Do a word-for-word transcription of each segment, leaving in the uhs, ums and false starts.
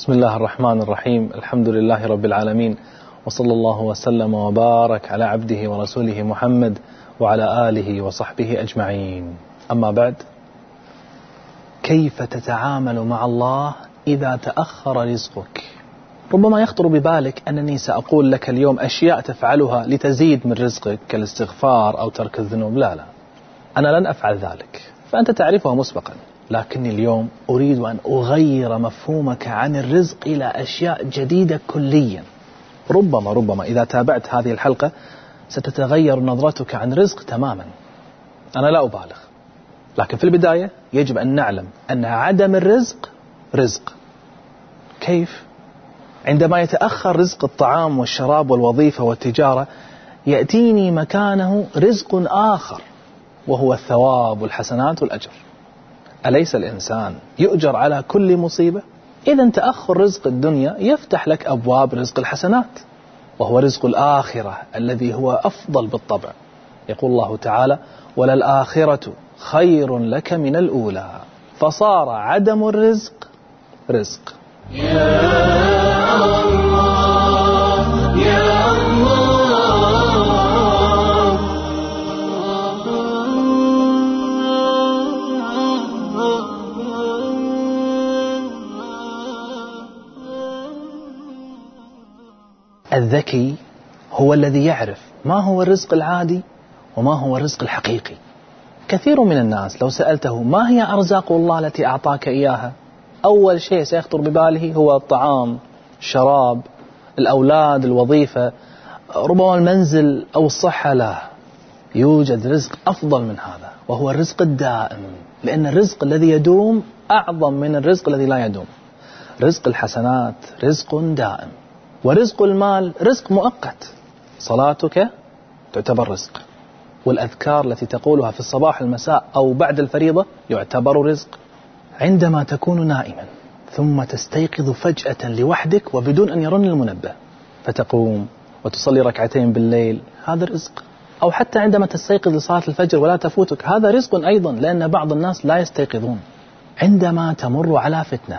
بسم الله الرحمن الرحيم. الحمد لله رب العالمين، وصلى الله وسلم وبارك على عبده ورسوله محمد وعلى آله وصحبه أجمعين. أما بعد، كيف تتعامل مع الله إذا تأخر رزقك؟ ربما يخطر ببالك أنني سأقول لك اليوم أشياء تفعلها لتزيد من رزقك كالاستغفار أو ترك الذنوب. لا لا، أنا لن أفعل ذلك، فأنت تعرفها مسبقا. لكني اليوم أريد أن أغير مفهومك عن الرزق إلى أشياء جديدة كليا. ربما ربما إذا تابعت هذه الحلقة ستتغير نظرتك عن الرزق تماما. أنا لا أبالغ، لكن في البداية يجب أن نعلم أن عدم الرزق رزق. كيف؟ عندما يتأخر رزق الطعام والشراب والوظيفة والتجارة، يأتيني مكانه رزق آخر، وهو الثواب والحسنات والأجر. أليس الإنسان يؤجر على كل مصيبة؟ إذا تأخر رزق الدنيا يفتح لك أبواب رزق الحسنات، وهو رزق الآخرة الذي هو أفضل بالطبع. يقول الله تعالى: وللآخرة خير لك من الأولى. فصار عدم الرزق رزق. يا الله يا الله. الذكي هو الذي يعرف ما هو الرزق العادي وما هو الرزق الحقيقي. كثير من الناس لو سألته ما هي أرزاق الله التي أعطاك إياها، أول شيء سيخطر بباله هو الطعام، الشراب، الأولاد، الوظيفة، ربما المنزل أو الصحة. لا، يوجد رزق أفضل من هذا، وهو الرزق الدائم، لأن الرزق الذي يدوم أعظم من الرزق الذي لا يدوم. رزق الحسنات رزق دائم، ورزق المال رزق مؤقت. صلاتك تعتبر رزق، والأذكار التي تقولها في الصباح المساء أو بعد الفريضة يعتبر رزق. عندما تكون نائما ثم تستيقظ فجأة لوحدك وبدون أن يرن المنبه، فتقوم وتصلي ركعتين بالليل، هذا رزق. أو حتى عندما تستيقظ لصلاة الفجر ولا تفوتك، هذا رزق أيضا، لأن بعض الناس لا يستيقظون. عندما تمر على فتنة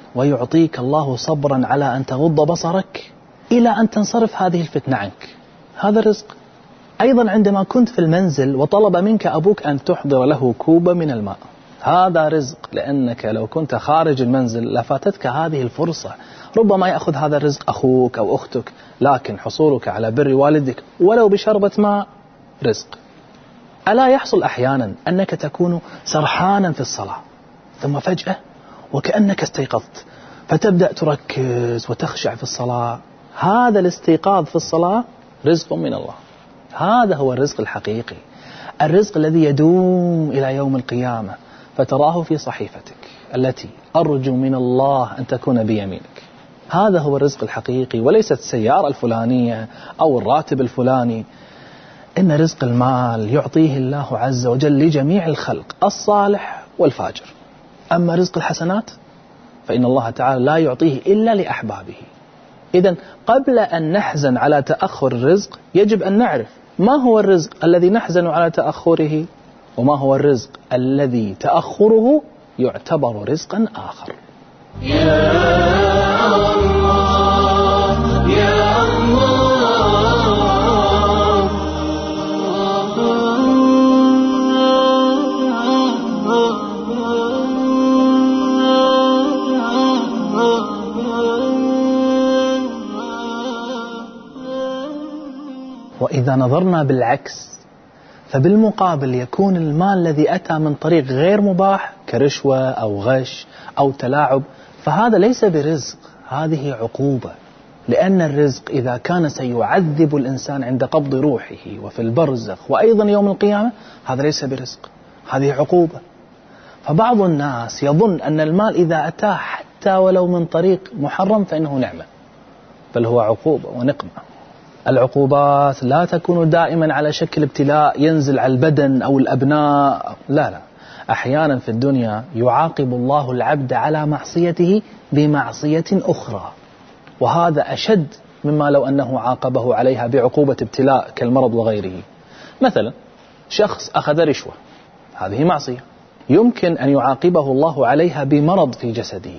ويعطيك الله صبرا على أن تغض بصرك إلى أن تنصرف هذه الفتنة عنك، هذا رزق. أيضا عندما كنت في المنزل وطلب منك أبوك أن تحضر له كوبا من الماء، هذا رزق، لأنك لو كنت خارج المنزل لفاتتك هذه الفرصة. ربما يأخذ هذا الرزق أخوك أو أختك، لكن حصولك على بر والدك ولو بشربة ماء رزق. ألا يحصل أحيانا أنك تكون سرحانا في الصلاة ثم فجأة وكأنك استيقظت فتبدأ تركز وتخشع في الصلاة؟ هذا الاستيقاظ في الصلاة رزق من الله. هذا هو الرزق الحقيقي، الرزق الذي يدوم إلى يوم القيامة، فتراه في صحيفتك التي أرجو من الله أن تكون بيمينك. هذا هو الرزق الحقيقي، وليست السيارة الفلانية أو الراتب الفلاني. إن رزق المال يعطيه الله عز وجل لجميع الخلق، الصالح والفاجر. أما رزق الحسنات فإن الله تعالى لا يعطيه إلا لأحبابه. إذن قبل أن نحزن على تأخر الرزق يجب أن نعرف ما هو الرزق الذي نحزن على تأخره، وما هو الرزق الذي تأخره يعتبر رزقا آخر. يا الله يا الله. وإذا نظرنا بالعكس، فبالمقابل يكون المال الذي أتى من طريق غير مباح كرشوة أو غش أو تلاعب، فهذا ليس برزق، هذه عقوبة. لأن الرزق إذا كان سيعذب الإنسان عند قبض روحه وفي البرزخ وأيضا يوم القيامة، هذا ليس برزق، هذه عقوبة. فبعض الناس يظن أن المال إذا أتاه حتى ولو من طريق محرم فإنه نعمة، بل هو عقوبة ونقمة. العقوبات لا تكون دائما على شكل ابتلاء ينزل على البدن أو الأبناء، لا لا. أحيانا في الدنيا يعاقب الله العبد على معصيته بمعصية أخرى، وهذا أشد مما لو أنه عاقبه عليها بعقوبة ابتلاء كالمرض وغيره. مثلا شخص أخذ رشوة، هذه معصية، يمكن أن يعاقبه الله عليها بمرض في جسده،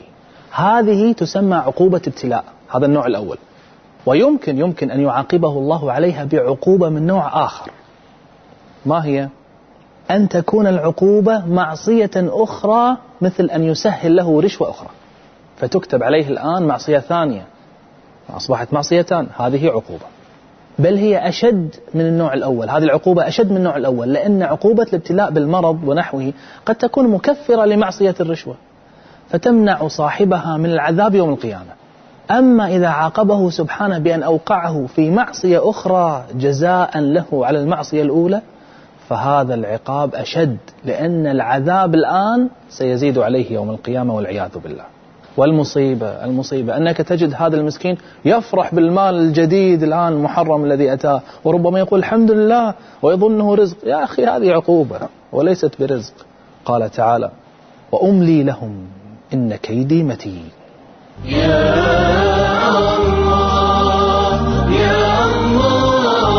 هذه تسمى عقوبة ابتلاء، هذا النوع الأول. ويمكن يمكن أن يعاقبه الله عليها بعقوبة من نوع آخر. ما هي؟ أن تكون العقوبة معصية أخرى، مثل أن يسهل له رشوة أخرى، فتكتب عليه الآن معصية ثانية، أصبحت معصيتان، هذه عقوبة. بل هي أشد من النوع الأول، هذه العقوبة أشد من النوع الأول، لأن عقوبة الابتلاء بالمرض ونحوه قد تكون مكفرة لمعصية الرشوة فتمنع صاحبها من العذاب يوم القيامة. أما إذا عاقبه سبحانه بأن أوقعه في معصية أخرى جزاء له على المعصية الأولى، فهذا العقاب أشد، لأن العذاب الآن سيزيد عليه يوم القيامة والعياذ بالله. والمصيبة المصيبة أنك تجد هذا المسكين يفرح بالمال الجديد الآن المحرم الذي أتاه، وربما يقول الحمد لله ويظنه رزق. يا أخي هذه عقوبة وليست برزق. قال تعالى: وأملي لهم إن كيدي متين. يا الله يا الله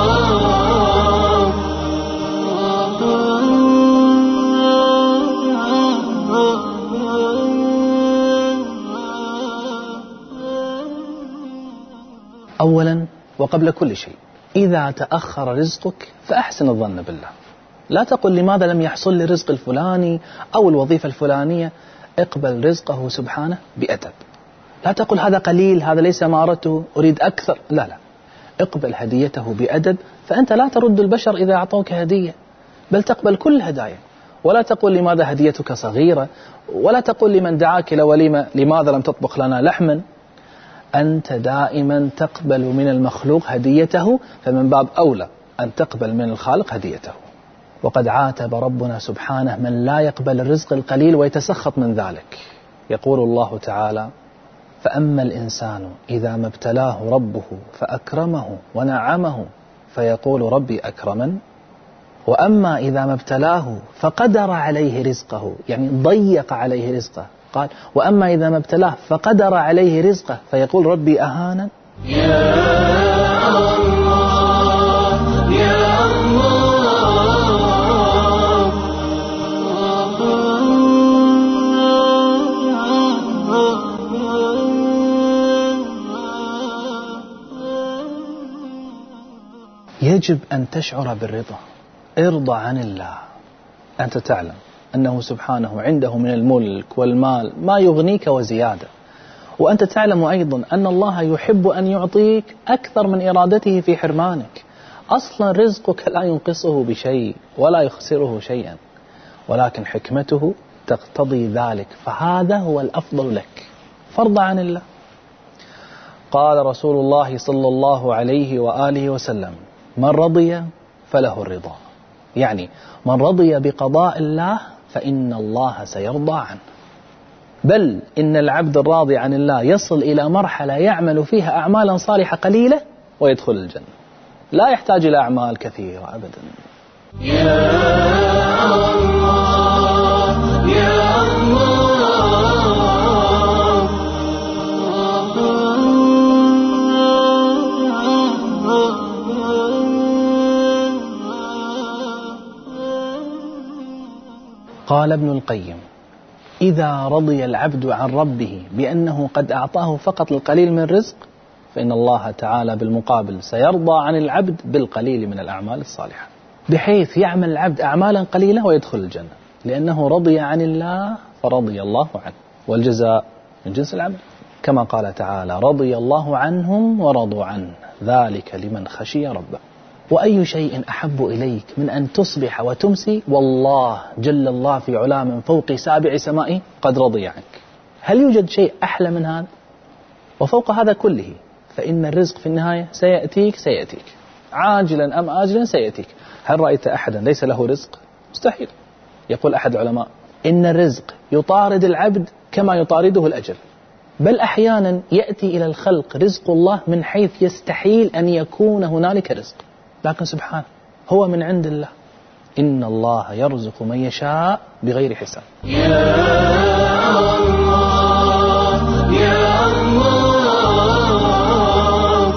أولا وقبل كل شيء، إذا تأخر رزقك فأحسن الظن بالله. لا تقل لماذا لم يحصل لي الرزق الفلاني أو الوظيفة الفلانية، اقبل رزقه سبحانه بأدب. لا تقل هذا قليل، هذا ليس ما أردته، أريد أكثر. لا لا، اقبل هديته بأدب، فأنت لا ترد البشر إذا أعطوك هدية، بل تقبل كل الهدايا. ولا تقول لماذا هديتك صغيرة، ولا تقول لمن دعاك إلى وليمة لماذا لم تطبخ لنا لحما. أنت دائما تقبل من المخلوق هديته، فمن باب أولى أن تقبل من الخالق هديته. وقد عاتب ربنا سبحانه من لا يقبل الرزق القليل ويتسخط من ذلك. يقول الله تعالى: فأما الإنسان إذا ما ابتلاه ربه فأكرمه ونعمه فيقول ربي أكرمن، وأما إذا ما ابتلاه فقدر عليه رزقه، يعني ضيق عليه رزقه، قال: وأما إذا ما ابتلاه فقدر عليه رزقه فيقول ربي أهانن. يا الله يا الله يجب أن تشعر بالرضا. ارضى عن الله. أنت تعلم أنه سبحانه عنده من الملك والمال ما يغنيك وزيادة، وأنت تعلم أيضا أن الله يحب أن يعطيك أكثر من إرادته في حرمانك. أصلا رزقك لا ينقصه بشيء ولا يخسره شيئا، ولكن حكمته تقتضي ذلك، فهذا هو الأفضل لك. فارضى عن الله. قال رسول الله صلى الله عليه وآله وسلم: من رضي فله الرضا، يعني من رضي بقضاء الله فإن الله سيرضى عنه. بل إن العبد الراضي عن الله يصل إلى مرحلة يعمل فيها أعمالا صالحة قليلة ويدخل الجنة، لا يحتاج إلى أعمال كثيرة أبدا. يا الله يا الله قال ابن القيم: إذا رضي العبد عن ربه بأنه قد أعطاه فقط القليل من الرزق، فإن الله تعالى بالمقابل سيرضى عن العبد بالقليل من الأعمال الصالحة، بحيث يعمل العبد أعمالا قليلة ويدخل الجنة، لأنه رضي عن الله فرضي الله عنه، والجزاء من جنس العمل، كما قال تعالى: رضي الله عنهم ورضوا عنه ذلك لمن خشي ربه. وأي شيء أحب إليك من أن تصبح وتمسي والله جل الله في علا من فوق سابع سمائه قد رضي عنك؟ هل يوجد شيء أحلى من هذا؟ وفوق هذا كله فإن الرزق في النهاية سيأتيك سيأتيك عاجلا أم آجلا سيأتيك. هل رأيت أحدا ليس له رزق؟ مستحيل. يقول أحد العلماء: إن الرزق يطارد العبد كما يطارده الأجل، بل أحيانا يأتي إلى الخلق رزق الله من حيث يستحيل أن يكون هنالك رزق، لكن سبحانه هو من عند الله. إن الله يرزق من يشاء بغير حساب. يا الله يا الله.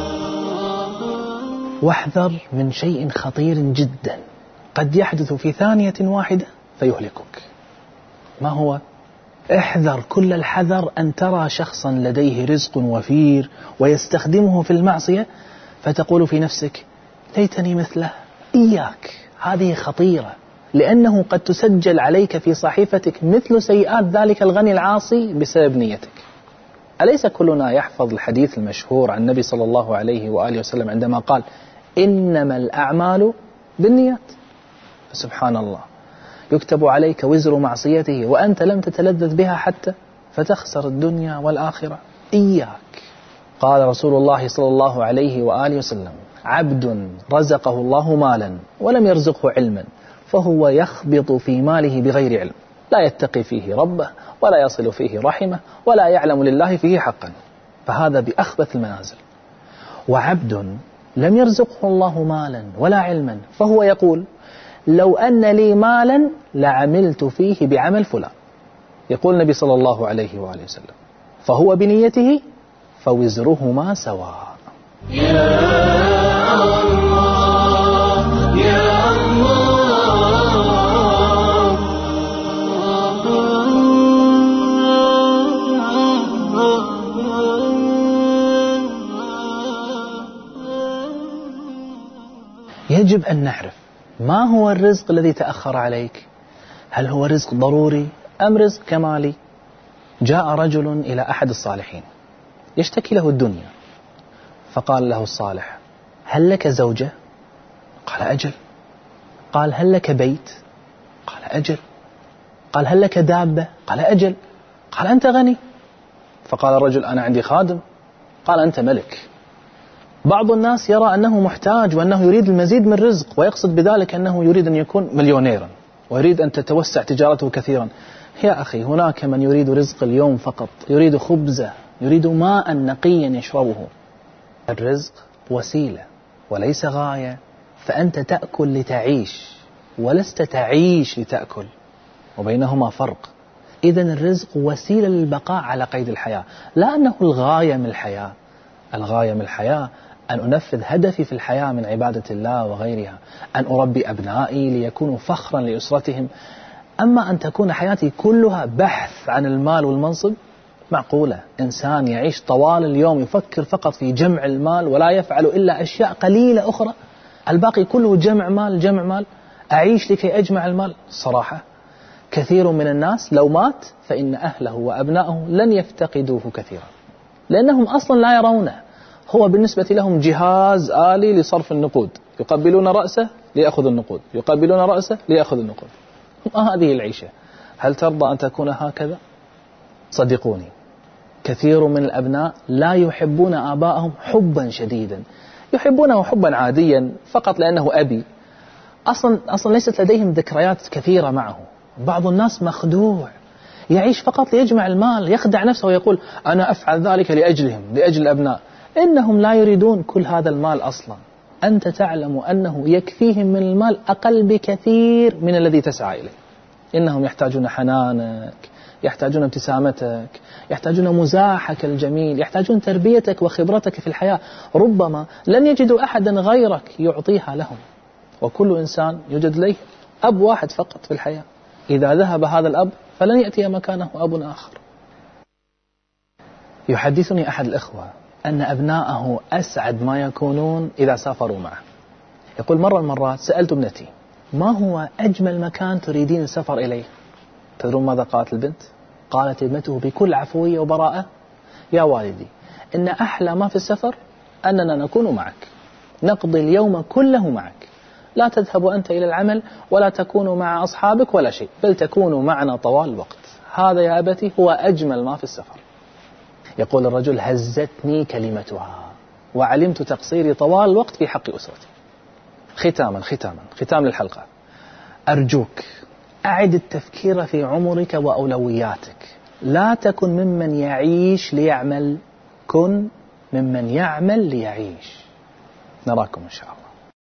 واحذر من شيء خطير جدا قد يحدث في ثانية واحدة فيهلكك. ما هو؟ احذر كل الحذر أن ترى شخصا لديه رزق وفير ويستخدمه في المعصية فتقول في نفسك ليتني مثله. إياك، هذه خطيرة، لأنه قد تسجل عليك في صحيفتك مثل سيئات ذلك الغني العاصي بسبب نيتك. أليس كلنا يحفظ الحديث المشهور عن النبي صلى الله عليه وآله وسلم عندما قال إنما الأعمال بالنيات؟ سبحان الله، يكتب عليك وزر معصيته وأنت لم تتلذذ بها حتى فتخسر الدنيا والآخرة. إياك. قال رسول الله صلى الله عليه وآله وسلم عبد رزقه الله مالا ولم يرزقه علما فهو يخبط في ماله بغير علم، لا يتقي فيه ربه ولا يصل فيه رحمه ولا يعلم لله فيه حقا، فهذا بأخبث المنازل. وعبد لم يرزقه الله مالا ولا علما فهو يقول لو أن لي مالا لعملت فيه بعمل فلان. يقول النبي صلى الله عليه وآله وسلم فهو بنيته فوزرهما سواء. يا الله يا يجب أن نعرف ما هو الرزق الذي تأخر عليك. هل هو رزق ضروري أم رزق كمالي؟ جاء رجل إلى أحد الصالحين يشتكي له الدنيا، فقال له الصالح هل لك زوجة؟ قال أجل. قال هل لك بيت؟ قال أجل. قال هل لك دابة؟ قال أجل. قال أنت غني؟ فقال الرجل أنا عندي خادم. قال أنت ملك. بعض الناس يرى أنه محتاج وأنه يريد المزيد من رزق ويقصد بذلك أنه يريد أن يكون مليونيرا ويريد أن تتوسع تجارته كثيرا. يا أخي، هناك من يريد رزق اليوم فقط، يريد خبزة، يريد ماء نقيا يشربه. الرزق وسيلة وليس غاية، فأنت تأكل لتعيش ولست تعيش لتأكل، وبينهما فرق. إذن الرزق وسيلة للبقاء على قيد الحياة، لا أنه الغاية من الحياة. الغاية من الحياة أن أنفذ هدفي في الحياة من عبادة الله وغيرها، أن أربي أبنائي ليكونوا فخرا لأسرتهم. أما أن تكون حياتي كلها بحث عن المال والمنصب، معقولة إنسان يعيش طوال اليوم يفكر فقط في جمع المال ولا يفعل إلا أشياء قليلة أخرى، الباقي كله جمع مال جمع مال، أعيش لكي أجمع المال؟ صراحة كثير من الناس لو مات فإن أهله وأبنائه لن يفتقدوه كثيرا، لأنهم أصلا لا يرونه. هو بالنسبة لهم جهاز آلي لصرف النقود، يقبلون رأسه ليأخذ النقود، يقبلون رأسه ليأخذ النقود. ما هذه العيشة؟ هل ترضى أن تكون هكذا؟ صدقوني، كثير من الأبناء لا يحبون آبائهم حبا شديدا، يحبونه حبا عاديا فقط لأنه أبي، أصلا, أصلا ليست لديهم ذكريات كثيرة معه. بعض الناس مخدوع، يعيش فقط ليجمع المال، يخدع نفسه ويقول أنا أفعل ذلك لأجلهم، لأجل الأبناء. إنهم لا يريدون كل هذا المال أصلا. أنت تعلم أنه يكفيهم من المال أقل بكثير من الذي تسعى إليه. إنهم يحتاجون حنانك، يحتاجون ابتسامتك، يحتاجون مزاحك الجميل، يحتاجون تربيتك وخبرتك في الحياة. ربما لن يجدوا أحدا غيرك يعطيها لهم، وكل إنسان يوجد له أب واحد فقط في الحياة، إذا ذهب هذا الأب فلن يأتي مكانه أب آخر. يحدثني أحد الإخوة أن أبناءه أسعد ما يكونون إذا سافروا معه. يقول مرة المرات سألت ابنتي ما هو أجمل مكان تريدين السفر إليه؟ تدرون ماذا قالت البنت؟ قالت ابنته بكل عفوية وبراءة يا والدي إن أحلى ما في السفر أننا نكون معك، نقضي اليوم كله معك، لا تذهب أنت إلى العمل ولا تكون مع أصحابك ولا شيء، بل تكون معنا طوال الوقت. هذا يا أبتي هو أجمل ما في السفر. يقول الرجل هزتني كلمتها وعلمت تقصيري طوال الوقت في حق أسرتي. ختاما ختاما ختام للحلقة، أرجوك أعد التفكير في عمرك وأولوياتك. لا تكن ممن يعيش ليعمل، كن ممن يعمل ليعيش. نراكم إن شاء الله.